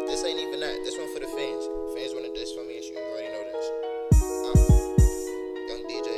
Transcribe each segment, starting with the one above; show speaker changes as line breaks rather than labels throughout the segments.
This ain't even that. This one for the fans. Fans wanna diss for me and shit. You already know this. Young DJ.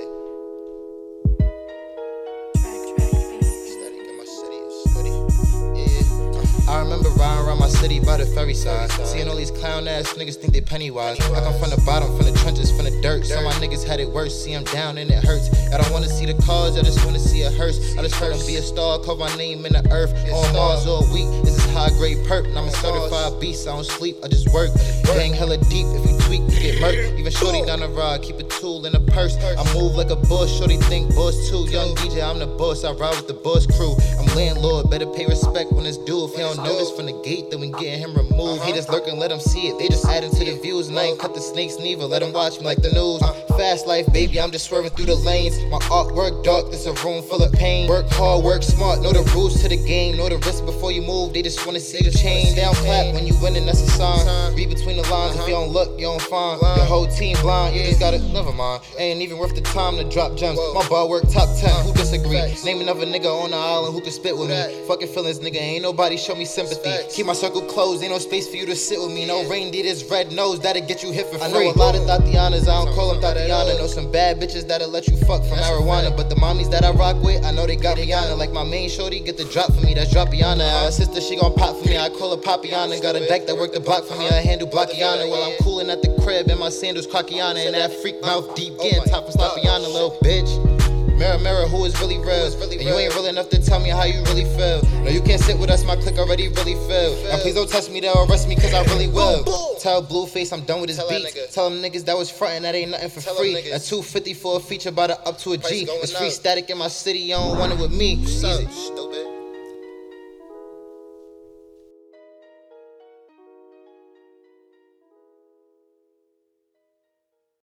Steady, got my city steady. Yeah. I remember riding around my city by the ferry side. Seeing all these clown ass niggas think they Pennywise. I come from the bottom, from the trenches, from the dirt. Some of my niggas had it worse. See, I'm down and it hurts. I don't wanna see the cars, I just wanna see a hearse. I just heard him be a star, carve my name in the earth. On Mars all week. This is high grade perp, and I'm a certified beast. I don't sleep, I just work. Gang hella deep, if you tweak, you get murked. Even shorty down the ride, keep a tool in a purse. I move like a boss, shorty think boss too. Young DJ, I'm the boss, I ride with the boss crew. I'm landlord, better pay respect when it's due. If he don't notice from the gate, then we getting him removed. He just lurking, let him see it. They just adding to the views, and I ain't cut the snakes neither. Let him watch me like the news. Fast life, baby, I'm just swerving through the lanes. My artwork dark, this a room full of pain. Work hard, work smart, know the rules to the game. Know the risk before you move, they just wanna see the change. They don't clap when you winning, that's a sign. Read between the lines, if you don't look, you don't find. Your whole team blind, you just gotta, never mind. Ain't even worth the time to drop gems. My bar work top 10, who disagree? Name another nigga on the island who can spit with me. Fucking feelings, nigga, ain't nobody show me sympathy. Keep my circle closed, ain't no space for you to sit with me. No reindeer, this red nose, that'll get you hit for free. I know a lot of Tatianas, I don't call them Tatiana. Know some bad bitches that'll let you fuck for marijuana. But the mommies that I rock with, I know they got Rihanna. Like my main shorty, get the drop for me, that's Dropiana. Our sister, she gon' pop for me, I call her Papiana. Got a deck that work the block for me, I handle Blockiana. While I'm coolin' at the crib, and my sandals Crockiana. And that freak mouth deep, getting top of Slopiana, little bitch. Mirror, mirror, who is really real? And you ain't real enough to tell me how you really feel. No, you can't sit with us, my clique already really feel. And please don't touch me, they'll arrest me, cause I really will. Tell Blueface I'm done with his beats. Tell them niggas that was frontin', that ain't nothing for free. And 250 for a feature, about to up to a G. It's free static in my city, you don't want it with me. Easy.